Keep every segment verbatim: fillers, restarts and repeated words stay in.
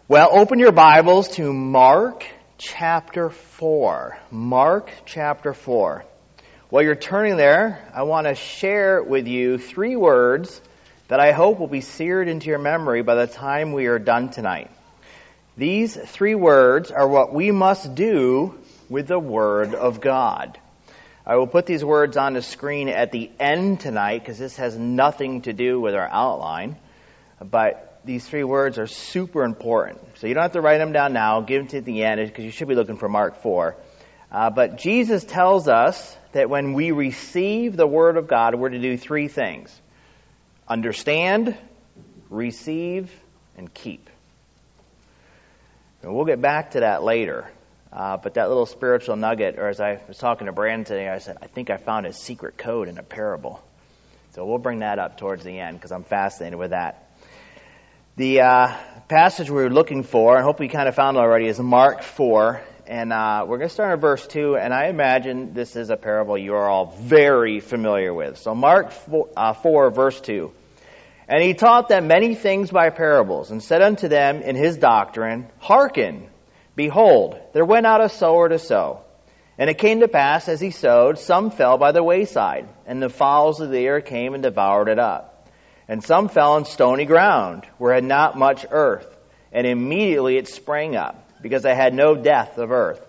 Well, open your Bibles to Mark chapter four. Mark chapter four. While you're turning there, I want to share with you three words that I hope will be seared into your memory by the time we are done tonight. These three words are what we must do with the Word of God. I will put these words on the screen at the end tonight because this has nothing to do with our outline, but these three words are super important. So you don't have to write them down now. Give them to the end because you should be looking for Mark four. Uh, but Jesus tells us that when we receive the Word of God, we're to do three things. Understand, receive, and keep. And we'll get back to that later. Uh, but that little spiritual nugget, or as I was talking to Brandon today, I said, I think I found a secret code in a parable. So we'll bring that up towards the end because I'm fascinated with that. The uh, passage we were looking for, and hope we kind of found it already, is Mark four. And uh, we're going to start at verse two, and I imagine this is a parable you are all very familiar with. So Mark four, uh, four, verse two. And he taught them many things by parables, and said unto them in his doctrine, Hearken, behold, there went out a sower to sow. And it came to pass, as he sowed, some fell by the wayside, and the fowls of the air came and devoured it up. And some fell on stony ground, where it had not much earth, and immediately it sprang up, because it had no depth of earth.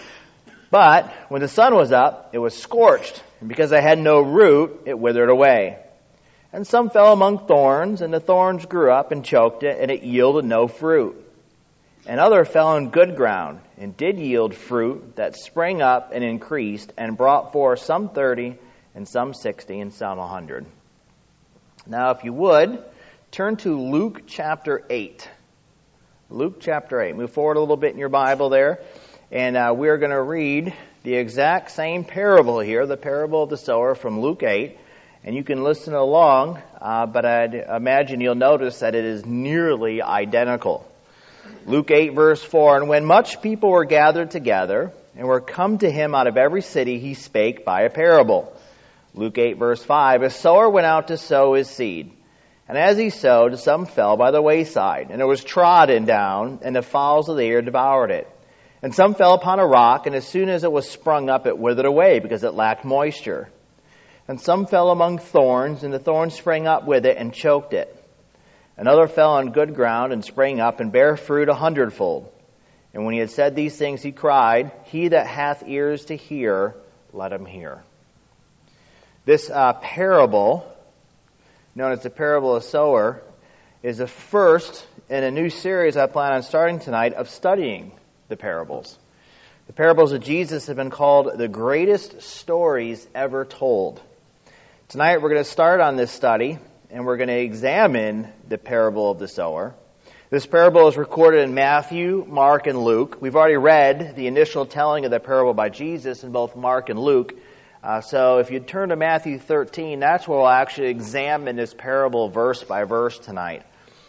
But when the sun was up, it was scorched, and because it had no root, it withered away. And some fell among thorns, and the thorns grew up and choked it, and it yielded no fruit. And other fell on good ground, and did yield fruit that sprang up and increased, and brought forth some thirty, and some sixty, and some a hundred. Now, if you would, turn to Luke chapter eight. Luke chapter eight. Move forward a little bit in your Bible there. And uh, we're going to read the exact same parable here, the parable of the sower from Luke eight. And you can listen along, uh, but I'd imagine you'll notice that it is nearly identical. Luke eight, verse four, And when much people were gathered together, and were come to him out of every city, he spake by a parable. Luke eight, verse five, A sower went out to sow his seed. And as he sowed, some fell by the wayside, and it was trodden down, and the fowls of the air devoured it. And some fell upon a rock, and as soon as it was sprung up, it withered away, because it lacked moisture. And some fell among thorns, and the thorns sprang up with it, and choked it. Another fell on good ground, and sprang up, and bare fruit a hundredfold. And when he had said these things, he cried, He that hath ears to hear, let him hear. This uh, parable, known as the parable of the sower, is the first in a new series I plan on starting tonight of studying the parables. The parables of Jesus have been called the greatest stories ever told. Tonight we're going to start on this study, and we're going to examine the parable of the sower. This parable is recorded in Matthew, Mark, and Luke. We've already read the initial telling of the parable by Jesus in both Mark and Luke. Uh, so if you turn to Matthew thirteen, that's where we'll actually examine this parable verse by verse tonight.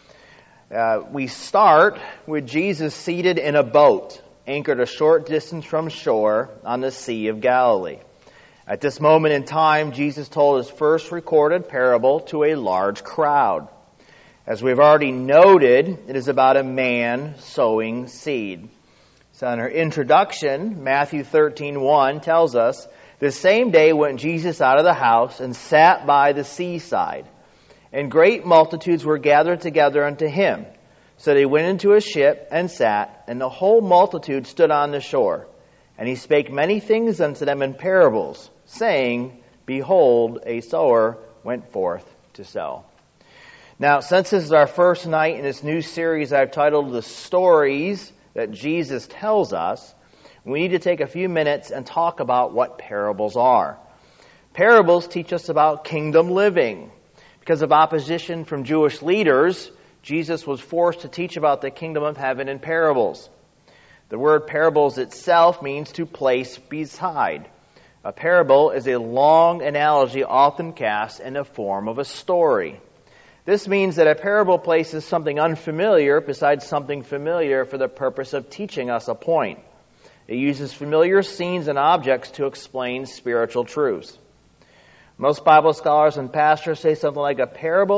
Uh, we start with Jesus seated in a boat, anchored a short distance from shore on the Sea of Galilee. At this moment in time, Jesus told his first recorded parable to a large crowd. As we've already noted, it is about a man sowing seed. So in our introduction, Matthew thirteen one tells us, The same day went Jesus out of the house and sat by the seaside. And great multitudes were gathered together unto him. So they went into a ship and sat, and the whole multitude stood on the shore. And he spake many things unto them in parables, saying, Behold, a sower went forth to sow. Now, since this is our first night in this new series I've titled The Stories That Jesus Tells Us, we need to take a few minutes and talk about what parables are. Parables teach us about kingdom living. Because of opposition from Jewish leaders, Jesus was forced to teach about the kingdom of heaven in parables. The word parables itself means to place beside. A parable is a long analogy often cast in the form of a story. This means that a parable places something unfamiliar beside something familiar for the purpose of teaching us a point. It uses familiar scenes and objects to explain spiritual truths. Most Bible scholars and pastors say something like a parable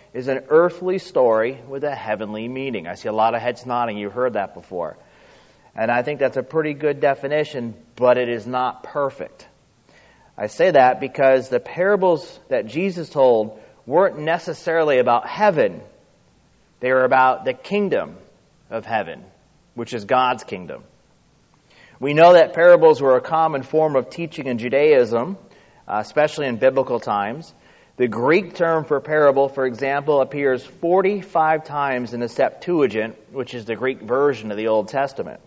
is an earthly story with a heavenly meaning. I see a lot of heads nodding. You've heard that before. And I think that's a pretty good definition, but it is not perfect. I say that because the parables that Jesus told weren't necessarily about heaven. They were about the kingdom of heaven, which is God's kingdom. We know that parables were a common form of teaching in Judaism, uh, especially in biblical times. The Greek term for parable, for example, appears forty-five times in the Septuagint, which is the Greek version of the Old Testament.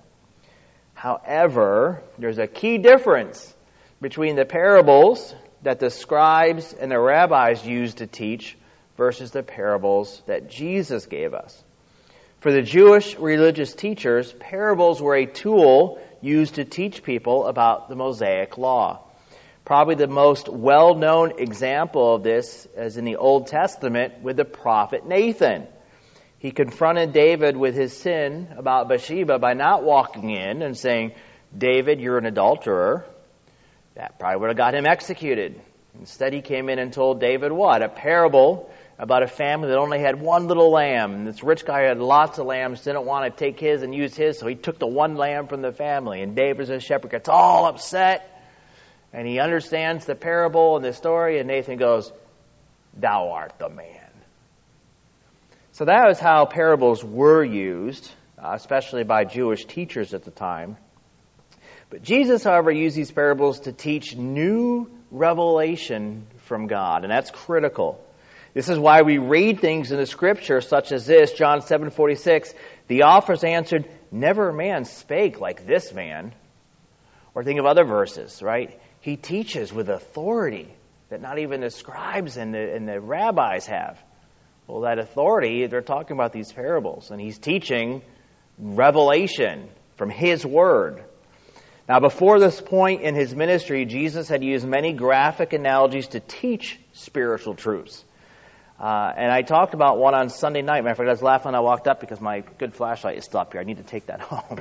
However, there's a key difference between the parables that the scribes and the rabbis used to teach versus the parables that Jesus gave us. For the Jewish religious teachers, parables were a tool used to teach people about the Mosaic Law. Probably the most well-known example of this is in the Old Testament with the prophet Nathan. He confronted David with his sin about Bathsheba by not walking in and saying, "David, you're an adulterer." That probably would have got him executed. Instead, he came in and told David what? A parable about a family that only had one little lamb. And this rich guy had lots of lambs, didn't want to take his and use his, so he took the one lamb from the family. And David, as a shepherd, gets all upset. And he understands the parable and the story, and Nathan goes, "Thou art the man." So that was how parables were used, uh, especially by Jewish teachers at the time. But Jesus, however, used these parables to teach new revelation from God, and that's critical. This is why we read things in the Scripture such as this, John seven forty-six, the authors answered, "Never a man spake like this man." Or think of other verses, right? He teaches with authority that not even the scribes and the, and the rabbis have. Well, that authority, they're talking about these parables, and he's teaching revelation from his word. Now, before this point in his ministry, Jesus had used many graphic analogies to teach spiritual truths. Uh, and I talked about one on Sunday night. Matter of fact, I was laughing when I walked up because my good flashlight is still up here. I need to take that home.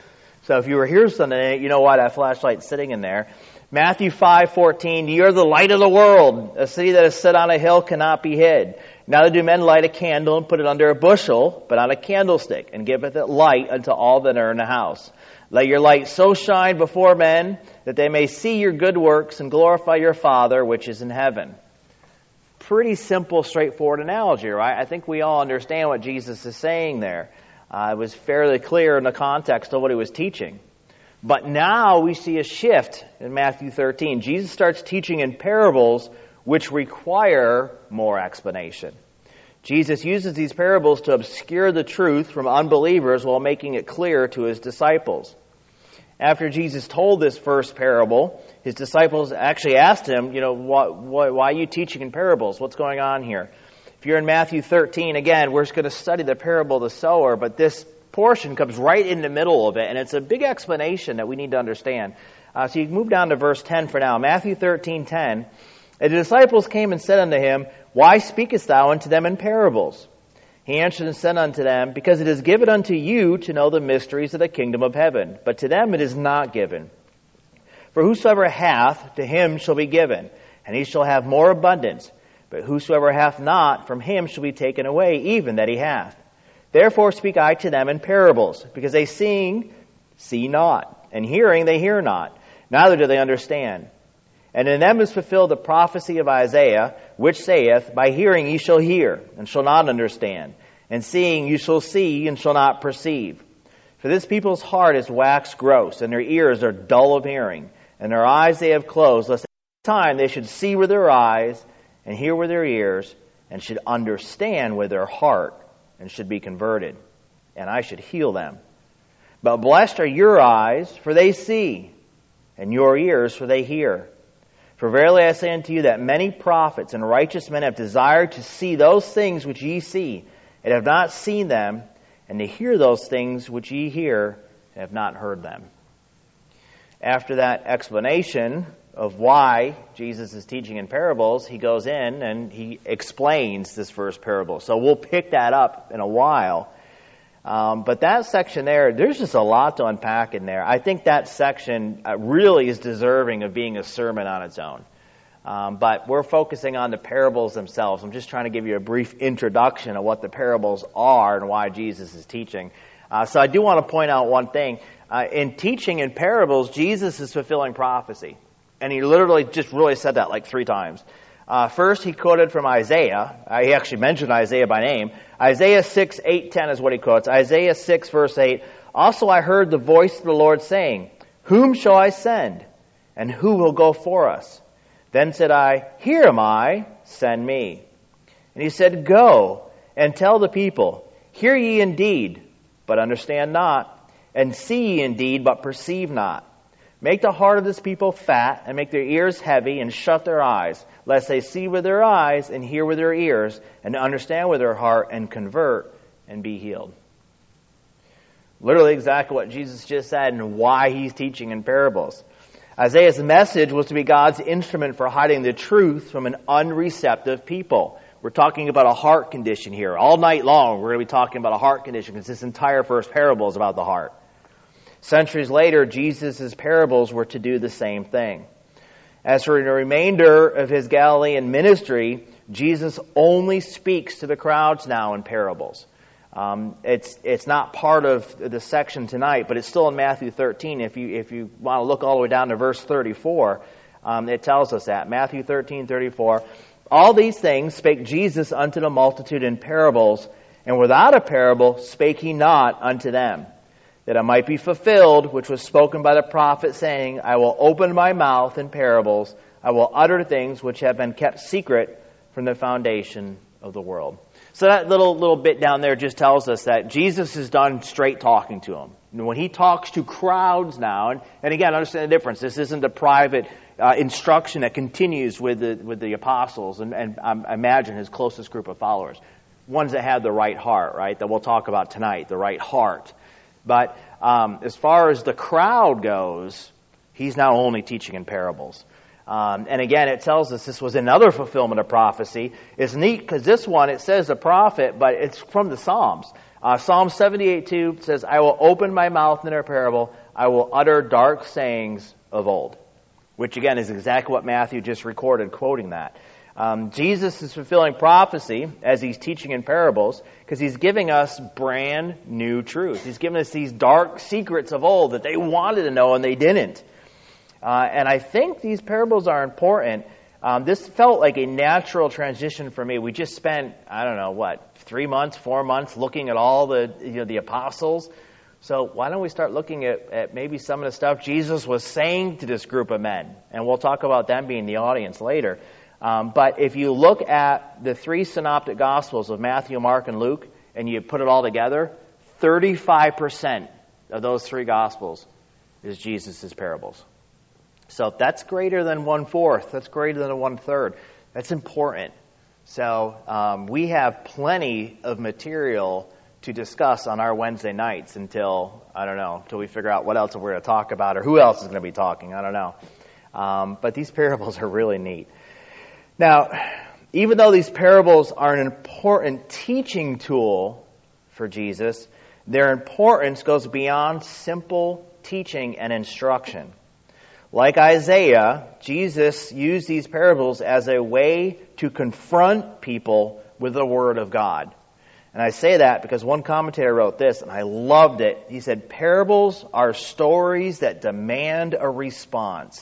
So if you were here Sunday night, you know why that flashlight's sitting in there. Matthew five fourteen, "You are the light of the world. A city that is set on a hill cannot be hid. Neither do men light a candle and put it under a bushel, but on a candlestick, and giveth it light unto all that are in the house. Let your light so shine before men that they may see your good works and glorify your Father which is in heaven." Pretty simple, straightforward analogy, right? I think we all understand what Jesus is saying there. Uh, it was fairly clear in the context of what he was teaching. But now we see a shift in Matthew thirteen. Jesus starts teaching in parables which require more explanation. Jesus uses these parables to obscure the truth from unbelievers while making it clear to his disciples. After Jesus told this first parable, his disciples actually asked him, you know, why, why, why are you teaching in parables? What's going on here? If you're in Matthew thirteen, again, we're just going to study the parable of the sower, but this portion comes right in the middle of it, and it's a big explanation that we need to understand. Uh, so you can move down to verse ten for now. Matthew thirteen ten. "And the disciples came and said unto him, Why speakest thou unto them in parables? He answered and said unto them, Because it is given unto you to know the mysteries of the kingdom of heaven, but to them it is not given. For whosoever hath, to him shall be given, and he shall have more abundance. But whosoever hath not, from him shall be taken away, even that he hath. Therefore speak I to them in parables, because they seeing, see not, and hearing, they hear not, neither do they understand. And in them is fulfilled the prophecy of Isaiah, which saith, By hearing ye shall hear, and shall not understand, and seeing you shall see, and shall not perceive. For this people's heart is waxed gross, and their ears are dull of hearing, and their eyes they have closed, lest at any time they should see with their eyes, and hear with their ears, and should understand with their heart, and should be converted, and I should heal them. But blessed are your eyes, for they see, and your ears, for they hear. For verily I say unto you that many prophets and righteous men have desired to see those things which ye see, and have not seen them, and to hear those things which ye hear, and have not heard them." After that explanation of why Jesus is teaching in parables, he goes in and he explains this first parable. So we'll pick that up in a while. Um, but that section there, there's just a lot to unpack in there. I think that section uh, really is deserving of being a sermon on its own. Um, but we're focusing on the parables themselves. I'm just trying to give you a brief introduction of what the parables are and why Jesus is teaching. Uh, so I do want to point out one thing. Uh, in teaching in parables, Jesus is fulfilling prophecy. And he literally just really said that like three times. Uh, first, he quoted from Isaiah. Uh, he actually mentioned Isaiah by name. Isaiah six, eight, ten is what he quotes. Isaiah six, verse eight. Also I heard the voice of the Lord saying, Whom shall I send? And who will go for us? Then said I, Here am I, send me. And he said, Go and tell the people, Hear ye indeed, but understand not, and see ye indeed, but perceive not. Make the heart of this people fat, and make their ears heavy, and shut their eyes, lest they see with their eyes, and hear with their ears, and understand with their heart, and convert, and be healed. Literally exactly what Jesus just said, and why he's teaching in parables. Isaiah's message was to be God's instrument for hiding the truth from an unreceptive people. We're talking about a heart condition here. All night long, we're going to be talking about a heart condition, because this entire first parable is about the heart. Centuries later, Jesus' parables were to do the same thing. As for the remainder of his Galilean ministry, Jesus only speaks to the crowds now in parables. Um, it's it's not part of the section tonight, but it's still in Matthew thirteen. If you if you want to look all the way down to verse thirty-four, um, it tells us that. Matthew thirteen, thirty-four. All these things spake Jesus unto the multitude in parables, and without a parable spake he not unto them, that it might be fulfilled, which was spoken by the prophet, saying, I will open my mouth in parables, I will utter things which have been kept secret from the foundation of the world. So that little little bit down there just tells us that Jesus is done straight talking to them. And when he talks to crowds now, and, and again, understand the difference. This isn't a private uh, instruction that continues with the with the apostles and, and um, I imagine his closest group of followers. Ones that have the right heart, right, that we'll talk about tonight, the right heart. But um, as far as the crowd goes, he's now only teaching in parables. Um, and again, it tells us this was another fulfillment of prophecy. It's neat because this one, it says the prophet, but it's from the Psalms. Uh, Psalm seventy-eight two says, I will open my mouth in a parable. I will utter dark sayings of old. Which again is exactly what Matthew just recorded, quoting that. Um, Jesus is fulfilling prophecy as he's teaching in parables because he's giving us brand new truth. He's giving us these dark secrets of old that they wanted to know and they didn't. Uh, and I think these parables are important. Um, this felt like a natural transition for me. We just spent, I don't know, what, three months, four months looking at all the, you know, the apostles. So why don't we start looking at, at maybe some of the stuff Jesus was saying to this group of men? And we'll talk about them being the audience later. Um, but if you look at the three synoptic gospels of Matthew, Mark, and Luke, and you put it all together, thirty-five percent of those three gospels is Jesus' parables. So that's greater than one-fourth. That's greater than a one-third. That's important. So um, we have plenty of material to discuss on our Wednesday nights until, I don't know, until we figure out what else we're going to talk about or who else is going to be talking. I don't know. Um, but these parables are really neat. Now, even though these parables are an important teaching tool for Jesus, their importance goes beyond simple teaching and instruction. Like Isaiah, Jesus used these parables as a way to confront people with the Word of God. And I say that because one commentator wrote this, and I loved it. He said, parables are stories that demand a response.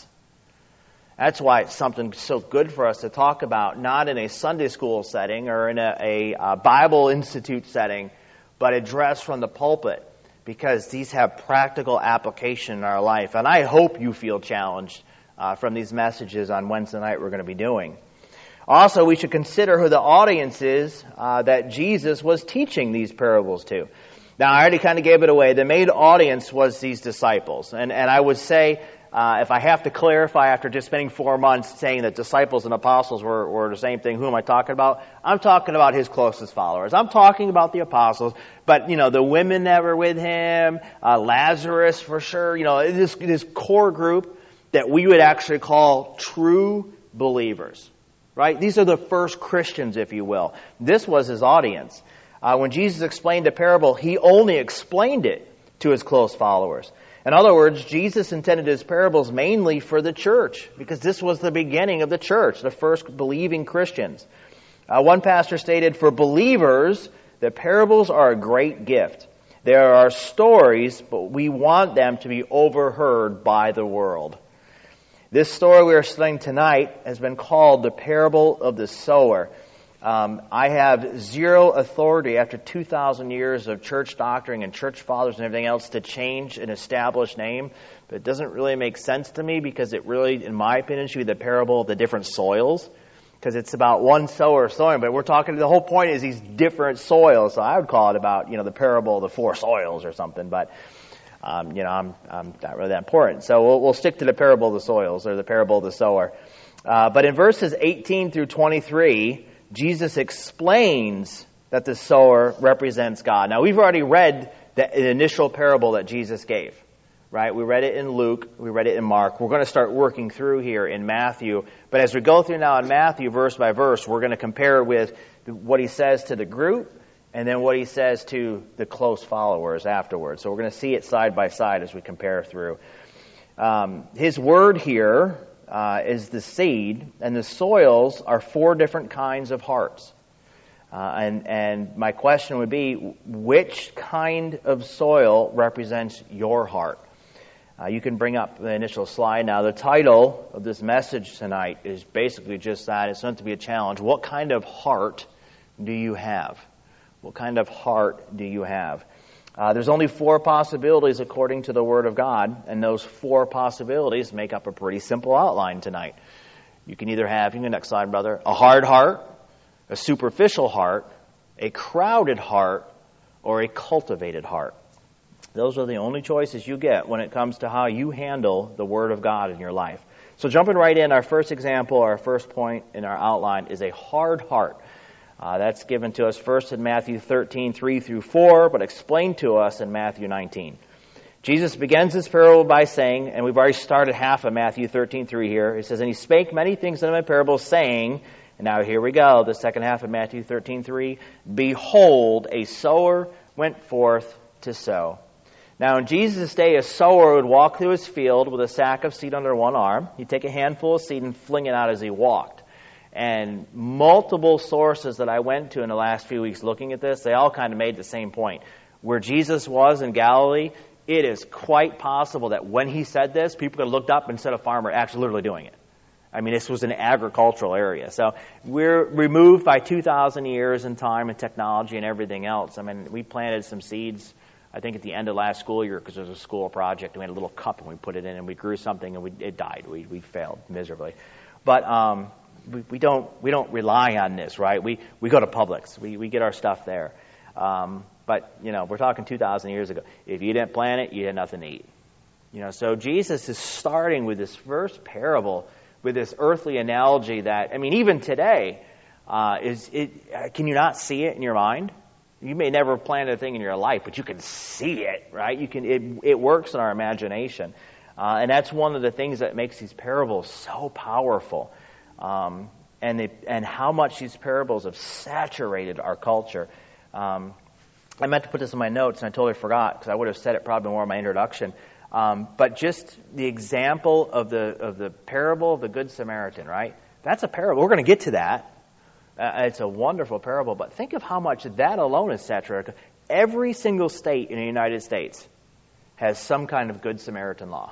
That's why it's something so good for us to talk about, not in a Sunday school setting or in a, a, a Bible Institute setting, but addressed from the pulpit. Because these have practical application in our life. And I hope you feel challenged uh, from these messages on Wednesday night we're going to be doing. Also, we should consider who the audience is uh, that Jesus was teaching these parables to. Now, I already kind of gave it away. The main audience was these disciples. And, and I would say, uh, if I have to clarify after just spending four months saying that disciples and apostles were, were the same thing, who am I talking about? I'm talking about his closest followers. I'm talking about the apostles. But, you know, the women that were with him, uh, Lazarus for sure, you know, this, this core group that we would actually call true believers, right? These are the first Christians, if you will. This was his audience. Uh, when Jesus explained the parable, he only explained it to his close followers. In other words, Jesus intended his parables mainly for the church, because this was the beginning of the church, the first believing Christians. Uh, one pastor stated, for believers, the parables are a great gift. There are stories, but we want them to be overheard by the world. This story we are studying tonight has been called the parable of the sower. Um, I have zero authority after two thousand years of church doctrine and church fathers and everything else to change an established name, but it doesn't really make sense to me because it really, in my opinion, should be the parable of the different soils, because it's about one sower sowing, but we're talking, the whole point is these different soils, so I would call it about, you know, the parable of the four soils or something, but, um, you know, I'm, I'm not really that important. So we'll, we'll stick to the parable of the soils, or the parable of the sower. Uh, but in verses eighteen through twenty-three, Jesus explains that the sower represents God. Now, we've already read the initial parable that Jesus gave, right? We read it in Luke. We read it in Mark. We're going to start working through here in Matthew. But as we go through now in Matthew, verse by verse, we're going to compare with what he says to the group and then what he says to the close followers afterwards. So we're going to see it side by side as we compare through. Um, his word here Uh, is the seed, and the soils are four different kinds of hearts. Uh, and, and my question would be, which kind of soil represents your heart? Uh, you can bring up the initial slide now. The title of this message tonight is basically just that. It's meant to be a challenge. What kind of heart do you have? What kind of heart do you have? Uh, there's only four possibilities according to the Word of God, and those four possibilities make up a pretty simple outline tonight. You can either have, you can next slide, brother, a hard heart, a superficial heart, a crowded heart, or a cultivated heart. Those are the only choices you get when it comes to how you handle the Word of God in your life. So jumping right in, our first example, our first point in our outline is a hard heart. Uh, that's given to us first in Matthew thirteen, three through four, but explained to us in Matthew nineteen. Jesus begins his parable by saying, and we've already started half of Matthew thirteen, three here. He says, and he spake many things in my parables, saying, and now here we go, the second half of Matthew thirteen, three, behold, a sower went forth to sow. Now in Jesus' day, a sower would walk through his field with a sack of seed under one arm. He'd take a handful of seed and fling it out as he walked. And multiple sources that I went to in the last few weeks looking at this, they all kind of made the same point. Where Jesus was in Galilee, it is quite possible that when he said this, people could have looked up and said a farmer actually literally doing it. I mean, this was an agricultural area. So we're removed by two thousand years in time and technology and everything else. I mean, we planted some seeds, I think, at the end of last school year because there was a school project. We had a little cup and we put it in and we grew something and we, it died. We, we failed miserably. But... um We, we don't we don't rely on this, right? We we go to Publix. We we get our stuff there. Um, but you know, we're talking two thousand years ago. If you didn't plant it, you had nothing to eat. You know, so Jesus is starting with this first parable with this earthly analogy that, I mean, even today, uh, is it? Can you not see it in your mind? You may never have planted a thing in your life, but you can see it, right? You can. It it works in our imagination, uh, and that's one of the things that makes these parables so powerful. Um, and they, and how much these parables have saturated our culture. Um, I meant to put this in my notes, and I totally forgot because I would have said it probably more in my introduction. Um, but just the example of the of the parable of the Good Samaritan, right? That's a parable. We're going to get to that. Uh, it's a wonderful parable. But think of how much that alone is saturated. Every single state in the United States has some kind of Good Samaritan law.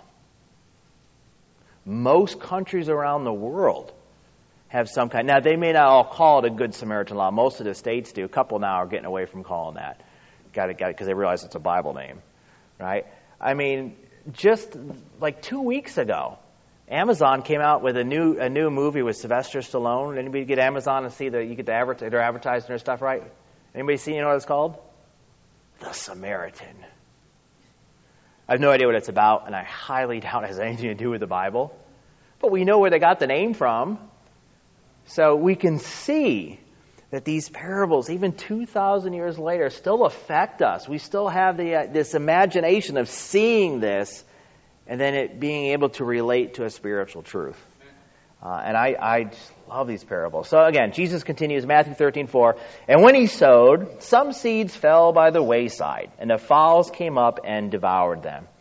Most countries around the world have some kind. Now, they may not all call it a Good Samaritan law. Most of the states do. A couple now are getting away from calling that. Got it, got it, because they realize it's a Bible name, right? I mean, just like two weeks ago, Amazon came out with a new a new movie with Sylvester Stallone. Anybody get Amazon and see that you get the advert, they're advertising their stuff, right? Anybody see, you know what it's called? The Samaritan. I have no idea what it's about, and I highly doubt it has anything to do with the Bible. But we know where they got the name from. So we can see that these parables, even two thousand years later, still affect us. We still have the uh, this imagination of seeing this and then it being able to relate to a spiritual truth. Uh, and I, I just love these parables. So again, Jesus continues, Matthew thirteen, four. And when he sowed, some seeds fell by the wayside, and the fowls came up and devoured them.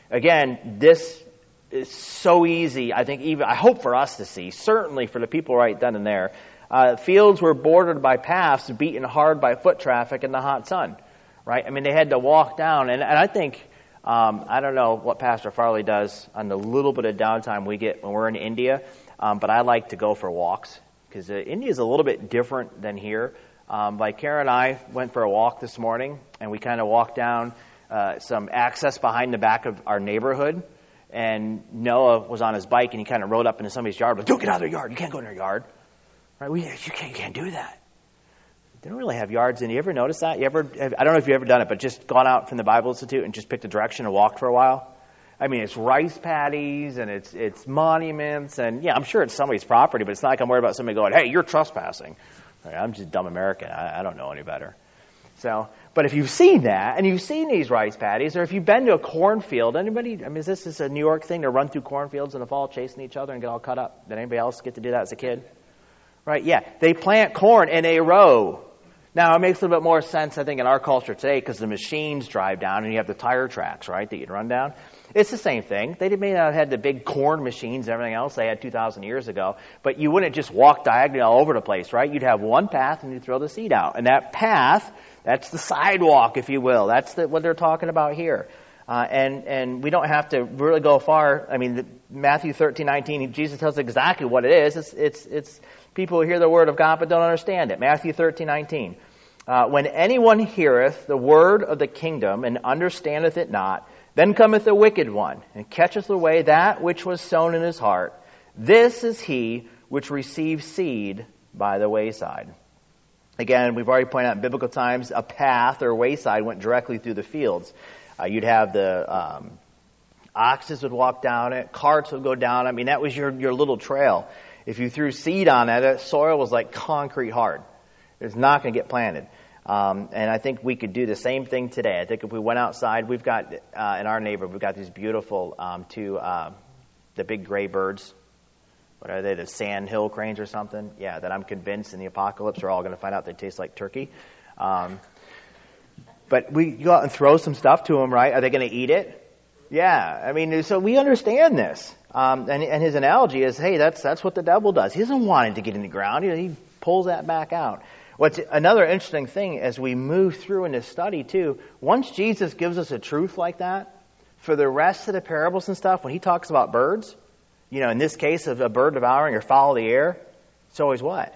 Again, this is so easy, I think, even I hope for us to see, certainly for the people right then and there. Uh, fields were bordered by paths beaten hard by foot traffic in the hot sun, right? I mean, they had to walk down. And, and I think, um, I don't know what Pastor Farley does on the little bit of downtime we get when we're in India, um, but I like to go for walks because uh, India is a little bit different than here. Um, like Karen and I went for a walk this morning, and we kind of walked down uh, some access behind the back of our neighborhood. And Noah was on his bike, and he kind of rode up into somebody's yard. Like, don't get out of their yard. You can't go in their yard. Right? We, you can't, you can't do that. They don't really have yards in. You ever notice that? You ever? Have, I don't know if you've ever done it, but just gone out from the Bible Institute and just picked a direction and walked for a while. I mean, it's rice paddies and it's it's monuments and yeah, I'm sure it's somebody's property, but it's not like I'm worried about somebody going, "Hey, you're trespassing." Right? I'm just a dumb American. I, I don't know any better. So, but if you've seen that and you've seen these rice paddies, or if you've been to a cornfield, anybody? I mean, is this is a New York thing to run through cornfields in the fall, chasing each other and get all cut up? Did anybody else get to do that as a kid? Right, yeah. They plant corn in a row. Now, it makes a little bit more sense, I think, in our culture today because the machines drive down and you have the tire tracks, right, that you'd run down. It's the same thing. They may not have had the big corn machines and everything else they had two thousand years ago, but you wouldn't just walk diagonally all over the place, right? You'd have one path and you'd throw the seed out. And that path, that's the sidewalk, if you will. That's the, what they're talking about here. Uh, and, and we don't have to really go far. I mean, the, Matthew thirteen nineteen, Jesus tells us exactly what it is. It's, it's, it's people who hear the word of God but don't understand it. Matthew thirteen nineteen. Uh, when anyone heareth the word of the kingdom and understandeth it not, then cometh the wicked one and catcheth away that which was sown in his heart. This is he which receives seed by the wayside. Again, we've already pointed out in biblical times, a path or wayside went directly through the fields. Uh, you'd have the um, oxen would walk down it, carts would go down. I mean, that was your, your little trail. If you threw seed on it, that soil was like concrete hard. It's not going to get planted. Um, and I think we could do the same thing today. I think if we went outside, we've got, uh, in our neighborhood, we've got these beautiful um, two, uh, the big gray birds. What are they, the sand hill cranes or something? Yeah, that I'm convinced in the apocalypse we're all going to find out they taste like turkey. Um, but we go out and throw some stuff to them, right? Are they going to eat it? Yeah, I mean, so we understand this. Um, and, and his analogy is, hey, that's that's what the devil does. He doesn't want it to get in the ground. He, he pulls that back out. What's another interesting thing as we move through in this study, too, once Jesus gives us a truth like that, for the rest of the parables and stuff, when he talks about birds, you know, in this case of a bird devouring or fowl of the air, it's always what?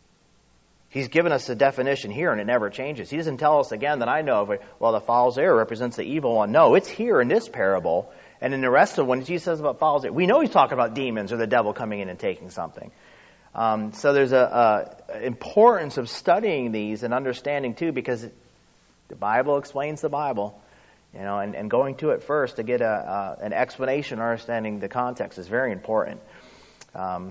He's given us a definition here, and it never changes. He doesn't tell us again that I know of, well, the fowl's air represents the evil one. No, it's here in this parable. And in the rest of when Jesus says about fowl's air, we know he's talking about demons or the devil coming in and taking something. Um, so there's a, a importance of studying these and understanding, too, because it, the Bible explains the Bible. You know, and, and going to it first to get a, uh, an explanation or understanding the context is very important. Um,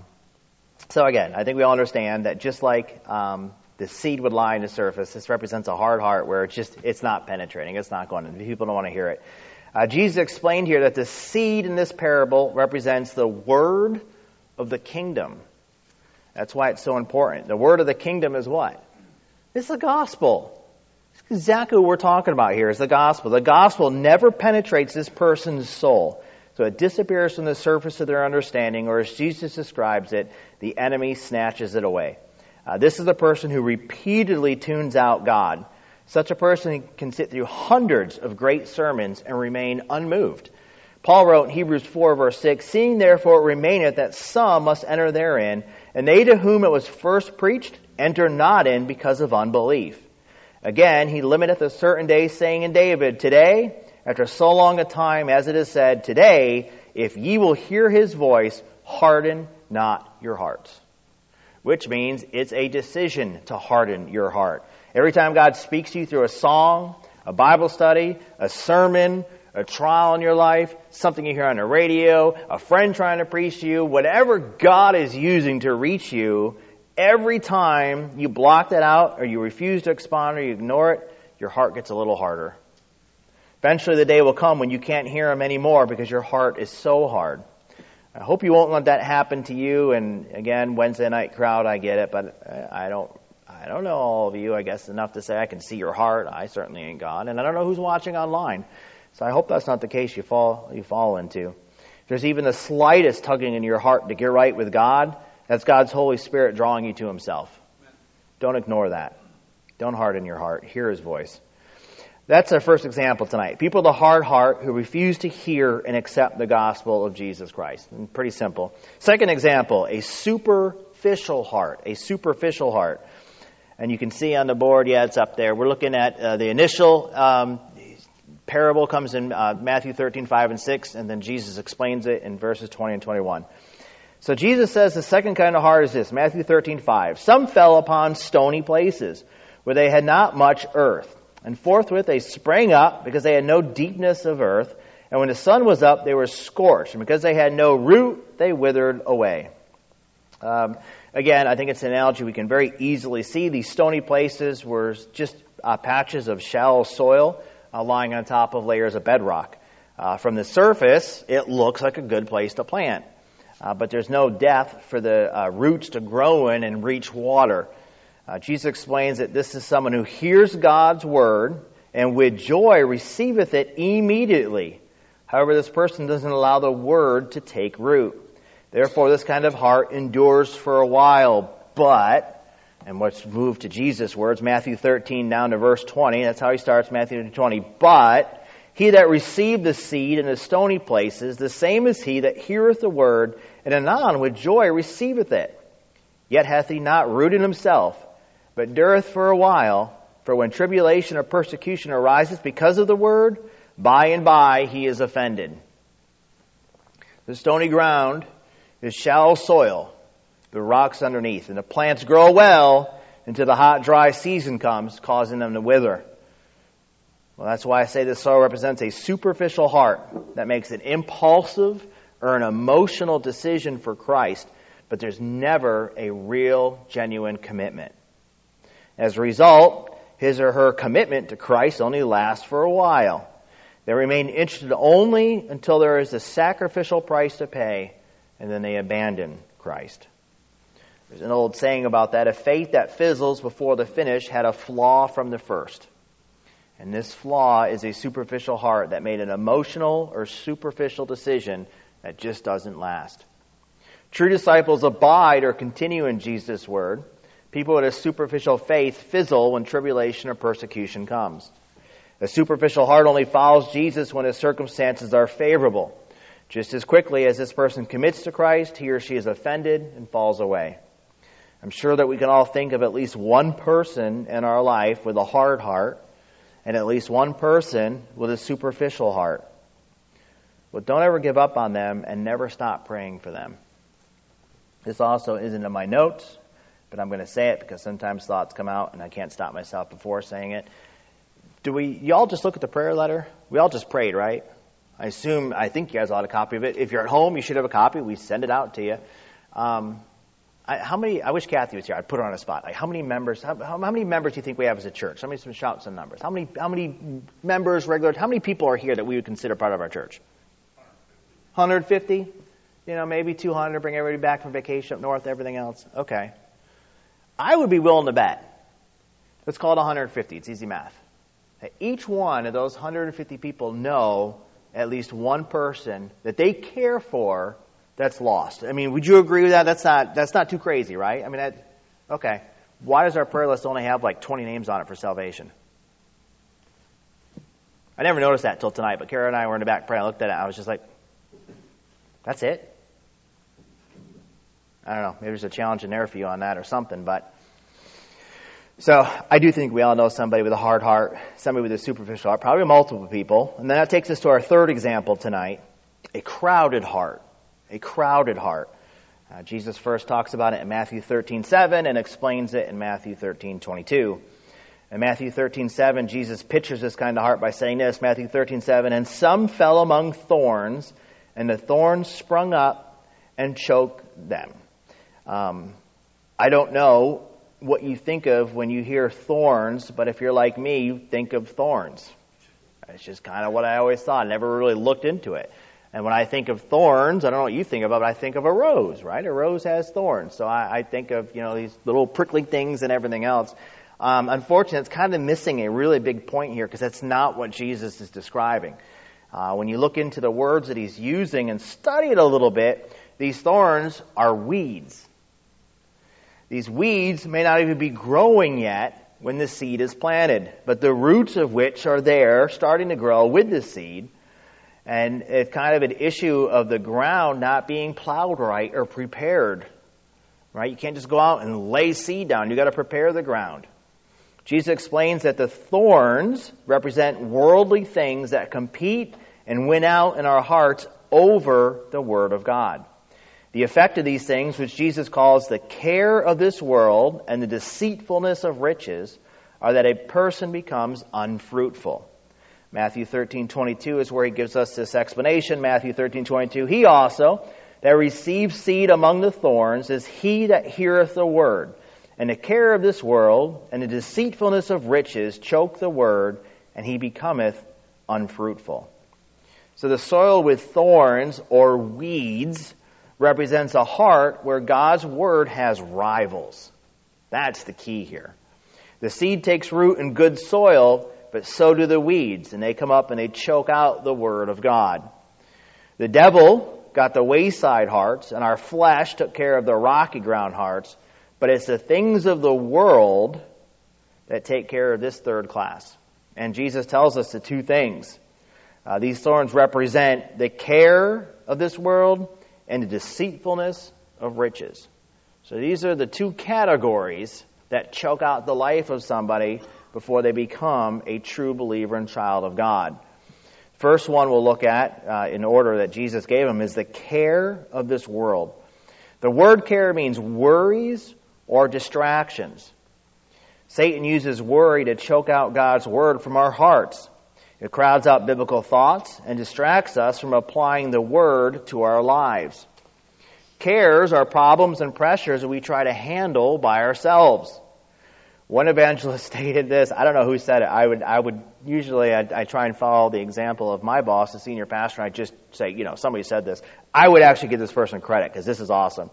so again, I think we all understand that just like um, the seed would lie in the surface, this represents a hard heart where it's just, it's not penetrating. It's not going in. People don't want to hear it. Uh, Jesus explained here that the seed in this parable represents the word of the kingdom. That's why it's so important. The word of the kingdom is what? It's the gospel. It's exactly what we're talking about here is the gospel. The gospel never penetrates this person's soul. So it disappears from the surface of their understanding, or as Jesus describes it, the enemy snatches it away. Uh, this is the person who repeatedly tunes out God. Such a person can sit through hundreds of great sermons and remain unmoved. Paul wrote in Hebrews four, verse six, "Seeing therefore it remaineth that some must enter therein, and they to whom it was first preached enter not in because of unbelief. Again, he limiteth a certain day, saying in David, Today, after so long a time, as it is said, Today, if ye will hear his voice, harden not your hearts." Which means it's a decision to harden your heart. Every time God speaks to you through a song, a Bible study, a sermon, a trial in your life, something you hear on the radio, a friend trying to preach to you, whatever God is using to reach you, every time you block that out or you refuse to respond or you ignore it, your heart gets a little harder. Eventually the day will come when you can't hear him anymore because your heart is so hard. I hope you won't let that happen to you. And again, Wednesday night crowd, I get it, but I don't I don't know all of you, I guess, enough to say I can see your heart. I certainly ain't God. And I don't know who's watching online. So I hope that's not the case you fall you fall into. If there's even the slightest tugging in your heart to get right with God, that's God's Holy Spirit drawing you to Himself. Don't ignore that. Don't harden your heart. Hear His voice. That's our first example tonight. People with a hard heart who refuse to hear and accept the gospel of Jesus Christ. And pretty simple. Second example, a superficial heart. A superficial heart. And you can see on the board, yeah, it's up there. We're looking at uh, the initial um, parable comes in uh, Matthew thirteen, five and six, and then Jesus explains it in verses twenty and twenty-one. So Jesus says the second kind of heart is this, Matthew thirteen, five. Some fell upon stony places where they had not much earth. And forthwith they sprang up because they had no deepness of earth. And when the sun was up, they were scorched. And because they had no root, they withered away. Um, again, I think it's an analogy we can very easily see. These stony places were just uh, patches of shallow soil uh, lying on top of layers of bedrock. Uh, from the surface, it looks like a good place to plant. Uh, but there's no depth for the uh, roots to grow in and reach water. Uh, Jesus explains that this is someone who hears God's word and with joy receiveth it immediately. However, this person doesn't allow the word to take root. Therefore, this kind of heart endures for a while. But, and let's move to Jesus' words, Matthew thirteen down to verse twenty. That's how he starts Matthew twenty. But he that received the seed in the stony places, the same is he that heareth the word, and anon with joy receiveth it. Yet hath he not root in himself, but dureth for a while. For when tribulation or persecution arises because of the word, by and by he is offended. The stony ground is shallow soil, the rocks underneath, and the plants grow well until the hot, dry season comes, causing them to wither. Well, that's why I say this soil represents a superficial heart that makes an impulsive or an emotional decision for Christ, but there's never a real, genuine commitment. As a result, his or her commitment to Christ only lasts for a while. They remain interested only until there is a sacrificial price to pay, and then they abandon Christ. There's an old saying about that. A faith that fizzles before the finish had a flaw from the first. And this flaw is a superficial heart that made an emotional or superficial decision that just doesn't last. True disciples abide or continue in Jesus' word. People with a superficial faith fizzle when tribulation or persecution comes. A superficial heart only follows Jesus when his circumstances are favorable. Just as quickly as this person commits to Christ, he or she is offended and falls away. I'm sure that we can all think of at least one person in our life with a hard heart, and at least one person with a superficial heart. But don't ever give up on them and never stop praying for them. This also isn't in my notes, but I'm going to say it because sometimes thoughts come out and I can't stop myself before saying it. Do we, y'all just look at the prayer letter? We all just prayed, right? I assume, I think you guys all had a copy of it. If you're at home, you should have a copy. We send it out to you. Um, I, how many, I wish Kathy was here. I'd put her on a spot. Like, how many members, how, how many members do you think we have as a church? Somebody shout some numbers. How many, how many members, regular, how many people are here that we would consider part of our church? one hundred fifty? You know, maybe two hundred, bring everybody back from vacation up north, everything else. Okay. I would be willing to bet. Let's call it one hundred fifty. It's easy math. Each one of those one hundred fifty people know at least one person that they care for that's lost. I mean, would you agree with that? That's not that's not too crazy, right? I mean, that, okay. Why does our prayer list only have like twenty names on it for salvation? I never noticed that till tonight, but Kara and I were in the back praying. I looked at it, and I was just like, that's it? I don't know. Maybe there's a challenge in there for you on that or something, but... So I do think we all know somebody with a hard heart, somebody with a superficial heart, probably multiple people. And then that takes us to our third example tonight, a crowded heart. A crowded heart. Uh, Jesus first talks about it in Matthew thirteen seven and explains it in Matthew thirteen twenty-two. In Matthew thirteen seven, Jesus pictures this kind of heart by saying this, Matthew thirteen seven, and some fell among thorns, and the thorns sprung up and choked them. Um, I don't know what you think of when you hear thorns, but if you're like me, you think of thorns. It's just kind of what I always thought. I never really looked into it. And when I think of thorns, I don't know what you think about, but I think of a rose, right? A rose has thorns. So I, I think of, you know, these little prickly things and everything else. Um, unfortunately, it's kind of missing a really big point here because that's not what Jesus is describing. Uh, when you look into the words that he's using and study it a little bit, these thorns are weeds. These weeds may not even be growing yet when the seed is planted, but the roots of which are there starting to grow with the seed. And it's kind of an issue of the ground not being plowed right or prepared. Right? You can't just go out and lay seed down. You've got to prepare the ground. Jesus explains that the thorns represent worldly things that compete and win out in our hearts over the Word of God. The effect of these things, which Jesus calls the care of this world and the deceitfulness of riches, are that a person becomes unfruitful. Matthew thirteen twenty-two is where he gives us this explanation. Matthew thirteen twenty-two, he also that receives seed among the thorns is he that heareth the word. And the care of this world and the deceitfulness of riches choke the word, and he becometh unfruitful. So the soil with thorns or weeds represents a heart where God's word has rivals. That's the key here. The seed takes root in good soil, but so do the weeds, and they come up and they choke out the word of God. The devil got the wayside hearts, and our flesh took care of the rocky ground hearts, but it's the things of the world that take care of this third class. And Jesus tells us the two things. Uh, these thorns represent the care of this world and the deceitfulness of riches. So these are the two categories that choke out the life of somebody before they become a true believer and child of God. First one we'll look at, uh, in order that Jesus gave them, is the care of this world. The word care means worries or distractions. Satan uses worry to choke out God's word from our hearts. It crowds out biblical thoughts and distracts us from applying the word to our lives. Cares are problems and pressures that we try to handle by ourselves. One evangelist stated this. I don't know who said it. I would, I would usually, I, I try and follow the example of my boss, the senior pastor, and I just say, you know, somebody said this. I would actually give this person credit because this is awesome.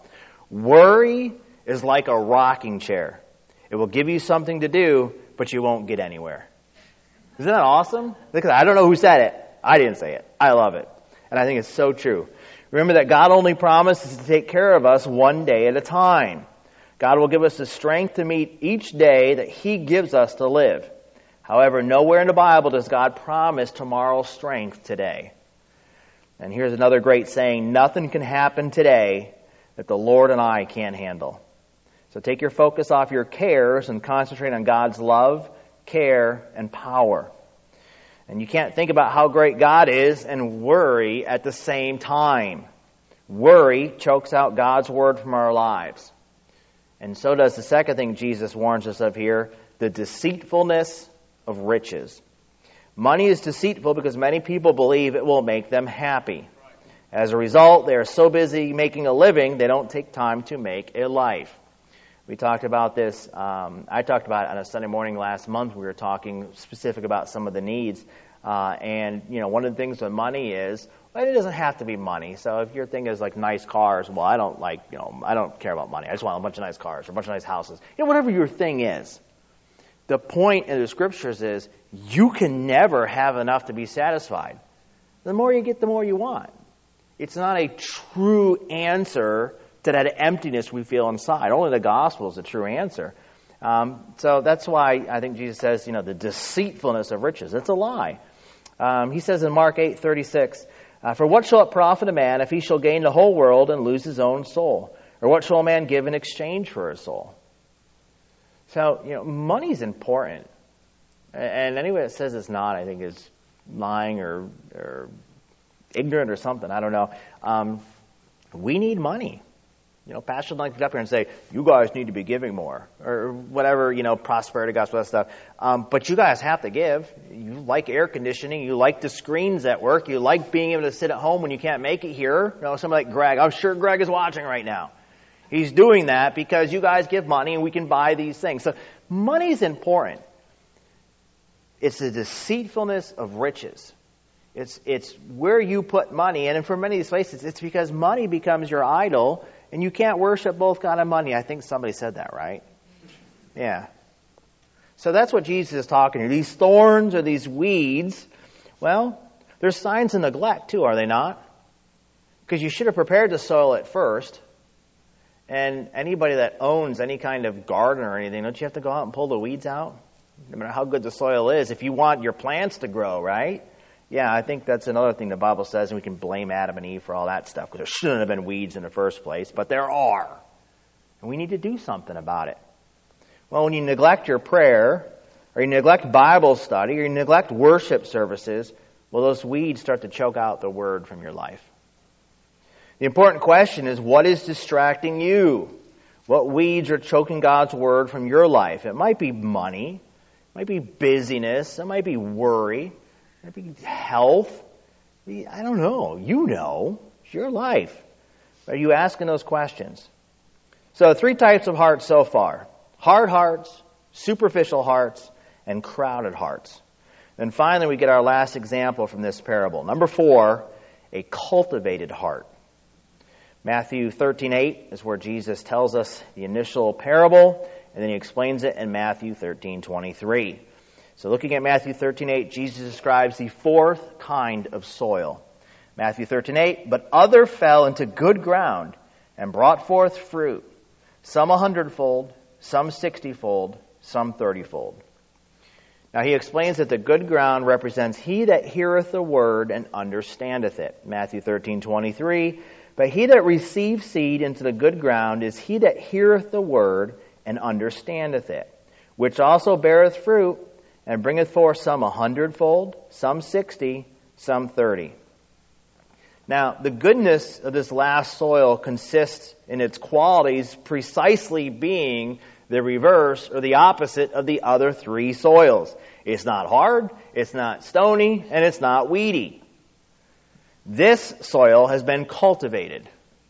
Worry is like a rocking chair. It will give you something to do, but you won't get anywhere. Isn't that awesome? Because I don't know who said it. I didn't say it. I love it. And I think it's so true. Remember that God only promises to take care of us one day at a time. God will give us the strength to meet each day that He gives us to live. However, nowhere in the Bible does God promise tomorrow's strength today. And here's another great saying, nothing can happen today that the Lord and I can't handle. So take your focus off your cares and concentrate on God's love, care, and power. And you can't think about how great God is and worry at the same time. Worry chokes out God's word from our lives. And so does the second thing Jesus warns us of here, the deceitfulness of riches. Money is deceitful because many people believe it will make them happy. As a result, they are so busy making a living, they don't take time to make a life. We talked about this, um, I talked about it on a Sunday morning last month. We were talking specific about some of the needs. Uh, and, you know, one of the things with money is, well, it doesn't have to be money. So if your thing is like nice cars, well, I don't like, you know, I don't care about money. I just want a bunch of nice cars or a bunch of nice houses. You know, whatever your thing is. The point in the scriptures is you can never have enough to be satisfied. The more you get, the more you want. It's not a true answer to that emptiness we feel inside. Only the gospel is the true answer. Um, so that's why I think Jesus says, you know, the deceitfulness of riches. It's a lie. Um, he says in Mark eight thirty-six, uh, for what shall it profit a man if he shall gain the whole world and lose his own soul? Or what shall a man give in exchange for his soul? So, you know, money's important. And anyone that says it's not, I think is lying or, or ignorant or something. I don't know. Um, we need money. You know, pastors like to get up here and say, you guys need to be giving more, or whatever, you know, prosperity gospel, that stuff. Um, but you guys have to give. You like air conditioning. You like the screens at work. You like being able to sit at home when you can't make it here. You know, somebody like Greg. I'm sure Greg is watching right now. He's doing that because you guys give money and we can buy these things. So money's important. It's the deceitfulness of riches. It's, it's where you put money. And for many of these places, it's because money becomes your idol. And you can't worship both God and money. I think somebody said that, right? Yeah. So that's what Jesus is talking to. These thorns or these weeds, well, There's signs of neglect too, are they not? Because you should have prepared the soil at first. And anybody that owns any kind of garden or anything, don't you have to go out and pull the weeds out? No matter how good the soil is, if you want your plants to grow, right? Yeah, I think that's another thing the Bible says, and we can blame Adam and Eve for all that stuff, because there shouldn't have been weeds in the first place, but there are. And we need to do something about it. Well, when you neglect your prayer, or you neglect Bible study, or you neglect worship services, well, those weeds start to choke out the Word from your life. The important question is, what is distracting you? What weeds are choking God's Word from your life? It might be money. It might be busyness. It might be worry. It might be health. I don't know. You know. It's your life. Are you asking those questions? So three types of hearts so far. Hard hearts, superficial hearts, and crowded hearts. And finally, we get our last example from this parable. Number four, a cultivated heart. Matthew thirteen eight is where Jesus tells us the initial parable, and then he explains it in Matthew thirteen twenty-three. So looking at Matthew thirteen eight, Jesus describes the fourth kind of soil. Matthew thirteen eight, but other fell into good ground and brought forth fruit, some a hundredfold, some sixtyfold, some thirtyfold. Now he explains that the good ground represents he that heareth the word and understandeth it. Matthew thirteen twenty-three, but he that receives seed into the good ground is he that heareth the word and understandeth it, which also beareth fruit, and bringeth forth some a hundredfold, some sixty, some thirty. Now, the goodness of this last soil consists in its qualities precisely being the reverse or the opposite of the other three soils. It's not hard, it's not stony, and it's not weedy. This soil has been cultivated.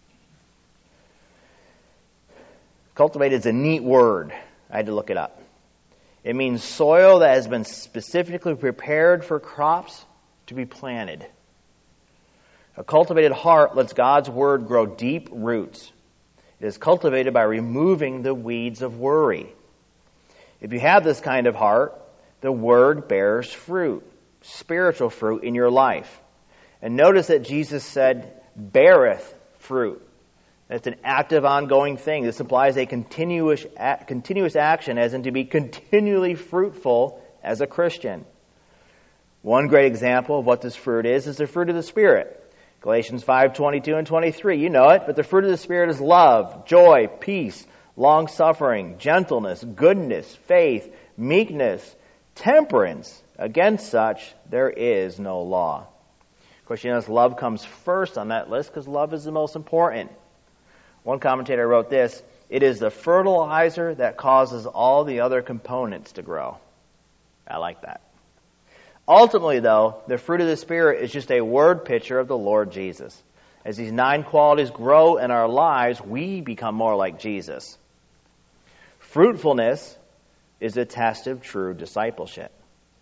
Cultivated is a neat word. I had to look it up. It means soil that has been specifically prepared for crops to be planted. A cultivated heart lets God's word grow deep roots. It is cultivated by removing the weeds of worry. If you have this kind of heart, the word bears fruit, spiritual fruit in your life. And notice that Jesus said, beareth fruit. That's an active, ongoing thing. This implies a continuous continuous action, as in to be continually fruitful as a Christian. One great example of what this fruit is is the fruit of the Spirit. Galatians five twenty-two and twenty-three, you know it, but the fruit of the Spirit is love, joy, peace, long-suffering, gentleness, goodness, faith, meekness, temperance. Against such there is no law. Of course, you notice love comes first on that list because love is the most important. One commentator wrote this, it is the fertilizer that causes all the other components to grow. I like that. Ultimately, though, the fruit of the Spirit is just a word picture of the Lord Jesus. As these nine qualities grow in our lives, we become more like Jesus. Fruitfulness is a test of true discipleship.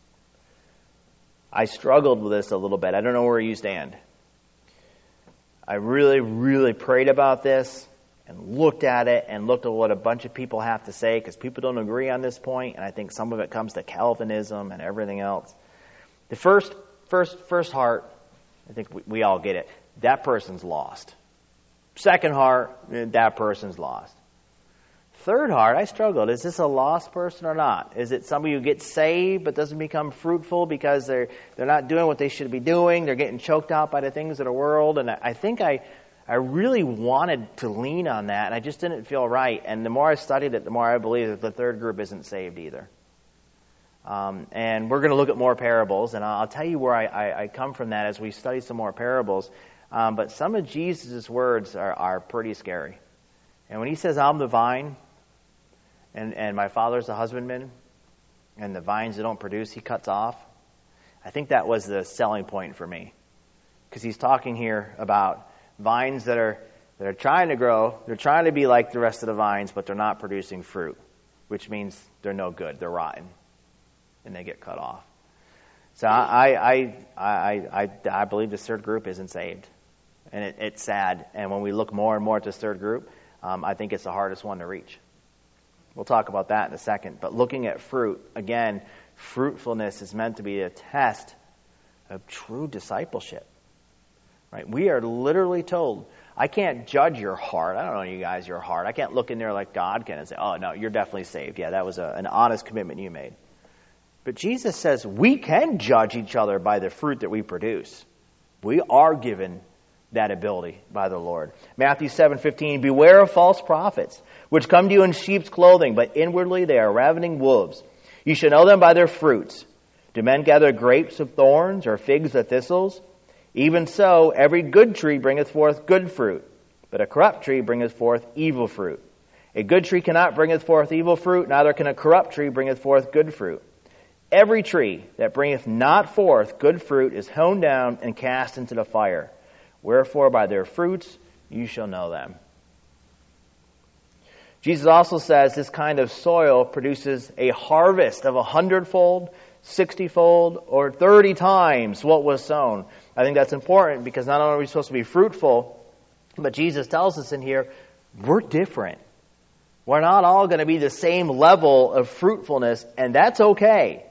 I struggled with this a little bit. I don't know where you stand. I really, really prayed about this and looked at it and looked at what a bunch of people have to say, because people don't agree on this point, and I think some of it comes to Calvinism and everything else. The first, first, first heart, I think we, we all get it. That person's lost. Second heart, that person's lost. Third heart, I struggled. Is this a lost person or not? Is it somebody who gets saved but doesn't become fruitful because they're they're not doing what they should be doing? They're getting choked out by the things of the world. And I, I think I I really wanted to lean on that, and I just didn't feel right. And the more I studied it, the more I believe that the third group isn't saved either. Um, and we're going to look at more parables, and I'll tell you where I, I, I come from that as we study some more parables. Um, but some of Jesus' words are, are pretty scary. And when he says, I'm the vine, and, and my Father's the husbandman, and the vines that don't produce, he cuts off, I think that was the selling point for me. Because he's talking here about vines that are that are trying to grow, they're trying to be like the rest of the vines, but they're not producing fruit, which means they're no good, they're rotten, and they get cut off. So I I I I, I believe this third group isn't saved, and it, it's sad. And when we look more and more at this third group, um, I think it's the hardest one to reach. We'll talk about that in a second. But looking at fruit, again, fruitfulness is meant to be a test of true discipleship. Right? We are literally told, I can't judge your heart. I don't know you guys, your heart. I can't look in there like God can and say, oh, no, you're definitely saved. Yeah, that was a, an honest commitment you made. But Jesus says we can judge each other by the fruit that we produce. We are given that ability by the Lord. Matthew seven fifteen, beware of false prophets, which come to you in sheep's clothing, but inwardly they are ravening wolves. You shall know them by their fruits. Do men gather grapes of thorns or figs of thistles? Even so, every good tree bringeth forth good fruit, but a corrupt tree bringeth forth evil fruit. A good tree cannot bringeth forth evil fruit, neither can a corrupt tree bringeth forth good fruit. Every tree that bringeth not forth good fruit is hewn down and cast into the fire. Wherefore by their fruits you shall know them. Jesus also says this kind of soil produces a harvest of a hundredfold, sixtyfold, or thirty times what was sown. I think that's important because not only are we supposed to be fruitful, but Jesus tells us in here, we're different. We're not all going to be the same level of fruitfulness, and that's okay.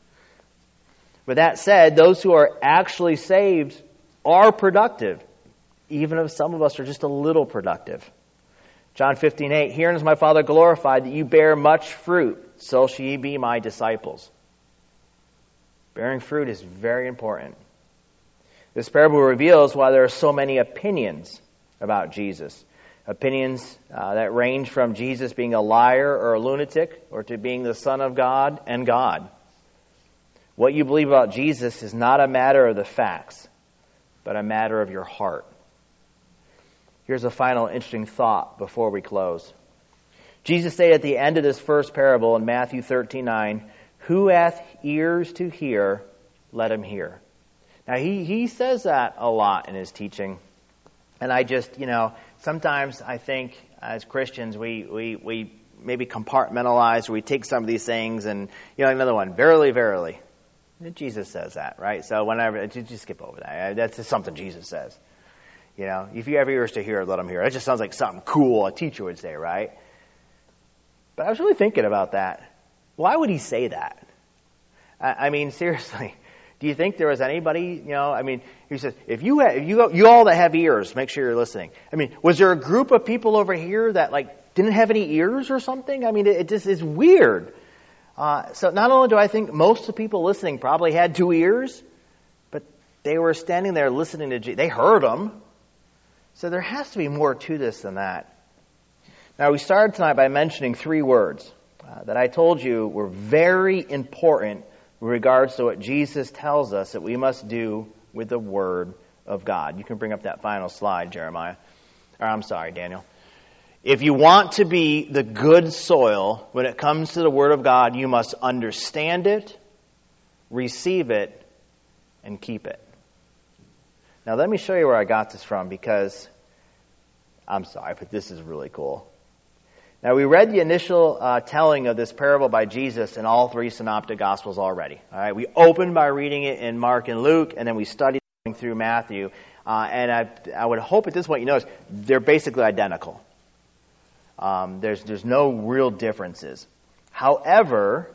With that said, those who are actually saved are productive, even if some of us are just a little productive. John fifteen eight, herein is my Father glorified, that you bear much fruit, so shall ye be my disciples. Bearing fruit is very important. This parable reveals why there are so many opinions about Jesus. Opinions uh, that range from Jesus being a liar or a lunatic, or to being the Son of God and God. What you believe about Jesus is not a matter of the facts, but a matter of your heart. Here's a final interesting thought before we close. Jesus said at the end of this first parable in Matthew thirteen nine, who hath ears to hear, let him hear. Now, he, he says that a lot in his teaching. And I just, you know, sometimes I think as Christians, we, we, we maybe compartmentalize, or we take some of these things and, you know, another one, verily, verily. Jesus says that, right? So whenever, just skip over that. That's just something Jesus says. You know, if you have ears to hear, let them hear. That just sounds like something cool a teacher would say, right? But I was really thinking about that. Why would he say that? I, I mean, seriously, do you think there was anybody, you know, I mean, he says, if you have, if you, you all that have ears, make sure you're listening. I mean, was there a group of people over here that, like, didn't have any ears or something? I mean, it, it just is weird. Uh, so not only do I think most of the people listening probably had two ears, but they were standing there listening to Jesus. They heard him. So there has to be more to this than that. Now, we started tonight by mentioning three words uh, that I told you were very important with regards to what Jesus tells us that we must do with the Word of God. You can bring up that final slide, Jeremiah. Or I'm sorry, Daniel. If you want to be the good soil when it comes to the Word of God, you must understand it, receive it, and keep it. Now let me show you where I got this from, because I'm sorry, but this is really cool. Now we read the initial uh, telling of this parable by Jesus in all three synoptic gospels already. All right, we opened by reading it in Mark and Luke, and then we studied through Matthew. Uh, and I, I would hope at this point you notice they're basically identical. Um, there's there's no real differences. However,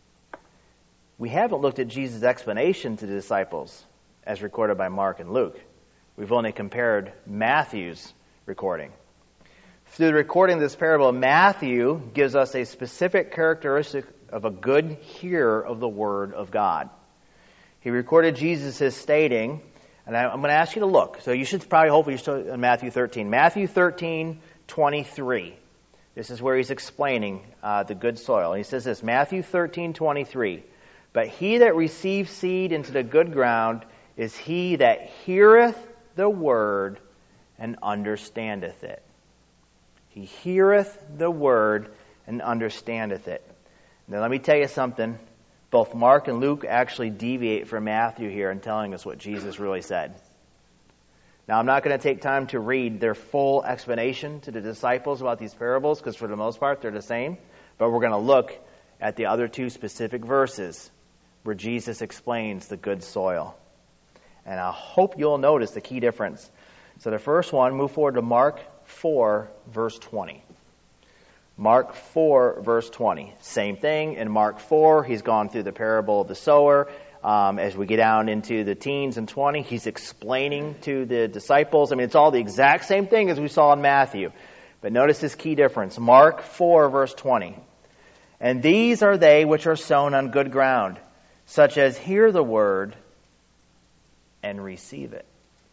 we haven't looked at Jesus' explanation to the disciples as recorded by Mark and Luke. We've only compared Matthew's recording. Through the recording of this parable, Matthew gives us a specific characteristic of a good hearer of the Word of God. He recorded Jesus as stating, and I'm going to ask you to look. So you should probably, hopefully, you're still in Matthew thirteen. Matthew thirteen twenty-three. This is where he's explaining uh, the good soil. He says this, Matthew thirteen twenty-three. But he that receives seed into the good ground is he that heareth the word and understandeth it. He heareth the word and understandeth it. Now let me tell you something. Both Mark and Luke actually deviate from Matthew here in telling us what Jesus really said. Now I'm not going to take time to read their full explanation to the disciples about these parables, because for the most part they're the same. But we're going to look at the other two specific verses where Jesus explains the good soil. And I hope you'll notice the key difference. So the first one, move forward to Mark four, verse twenty. Mark four, verse twenty. Same thing. In Mark four, he's gone through the parable of the sower. Um, as we get down into the teens and twenty, he's explaining to the disciples. I mean, it's all the exact same thing as we saw in Matthew. But notice this key difference. Mark four, verse twenty. And these are they which are sown on good ground, such as hear the word and receive it.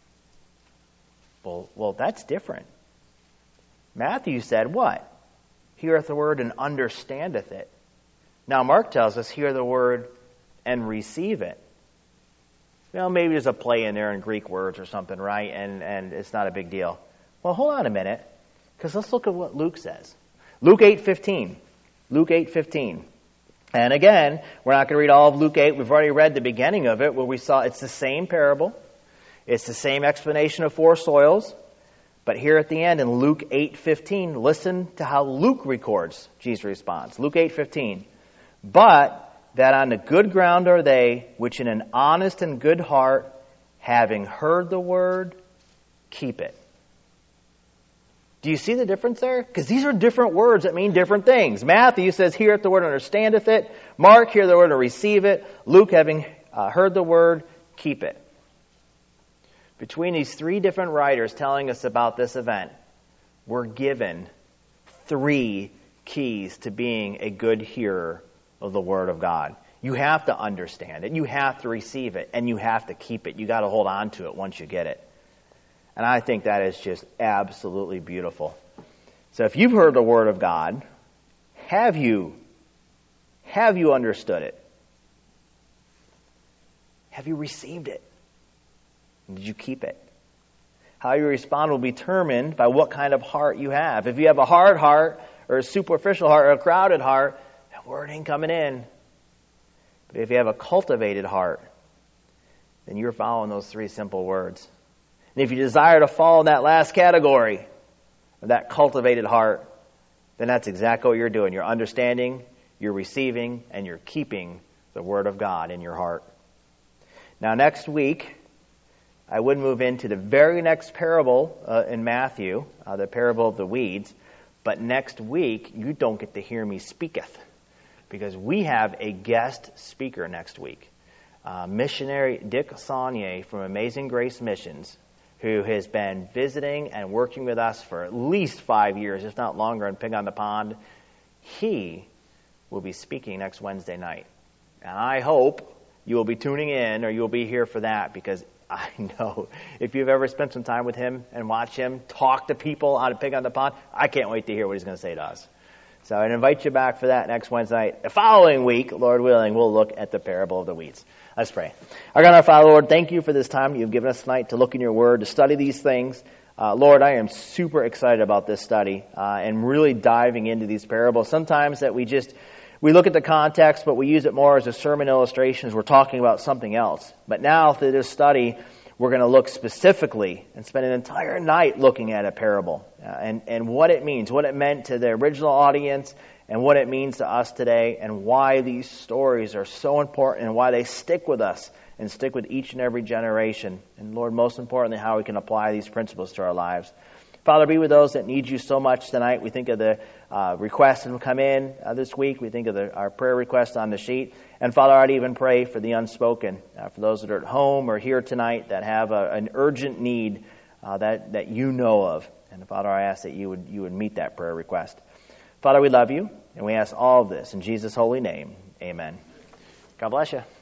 Well, well, that's different. Matthew said what? Heareth the word and understandeth it. Now Mark tells us, hear the word and receive it. Well, maybe there's a play in there in Greek words or something, right? And and it's not a big deal. Well, hold on a minute, because let's look at what Luke says. Luke eight fifteen. Luke eight fifteen. And again, we're not going to read all of Luke eight. We've already read the beginning of it, where we saw it's the same parable. It's the same explanation of four soils. But here at the end in Luke eight fifteen, listen to how Luke records Jesus' response. Luke eight fifteen. But that on the good ground are they, which in an honest and good heart, having heard the word, keep it. Do you see the difference there? Because these are different words that mean different things. Matthew says, heareth the word and understandeth it. Mark, hear the word and receive it. Luke, having uh, heard the word, keep it. Between these three different writers telling us about this event, we're given three keys to being a good hearer of the Word of God. You have to understand it, you have to receive it, and you have to keep it. You got to hold on to it once you get it. And I think that is just absolutely beautiful. So if you've heard the Word of God, have you have you understood it? Have you received it? Did you keep it? How you respond will be determined by what kind of heart you have. If you have a hard heart, or a superficial heart, or a crowded heart, that word ain't coming in. But if you have a cultivated heart, then you're following those three simple words. And if you desire to fall in that last category, of that cultivated heart, then that's exactly what you're doing. You're understanding, you're receiving, and you're keeping the Word of God in your heart. Now next week, I would move into the very next parable uh, in Matthew, uh, the parable of the weeds. But next week, you don't get to hear me speaketh, because we have a guest speaker next week. Uh, missionary Dick Saunier from Amazing Grace Missions, who has been visiting and working with us for at least five years, if not longer, in Pig on the Pond. He will be speaking next Wednesday night. And I hope you will be tuning in, or you'll be here for that, because I know if you've ever spent some time with him and watched him talk to people out of Pig on the Pond, I can't wait to hear what he's going to say to us. So I'd invite you back for that next Wednesday night. The following week, Lord willing, we'll look at the parable of the weeds. Let's pray. Our God, our Father, Lord, thank you for this time you've given us tonight to look in your word, to study these things. Uh, Lord, I am super excited about this study uh, and really diving into these parables. Sometimes that we just We look at the context, but we use it more as a sermon illustration as we're talking about something else. But now, through this study, we're going to look specifically and spend an entire night looking at a parable uh, and, and what it means, what it meant to the original audience, and what it means to us today, and why these stories are so important and why they stick with us and stick with each and every generation. And Lord, most importantly, how we can apply these principles to our lives. Father, be with those that need you so much tonight. We think of the uh, requests that will come in uh, this week. We think of the, our prayer requests on the sheet. And Father, I'd even pray for the unspoken, uh, for those that are at home or here tonight that have a, an urgent need uh, that, that you know of. And Father, I ask that you would, you would meet that prayer request. Father, we love you, and we ask all of this in Jesus' holy name. Amen. God bless you.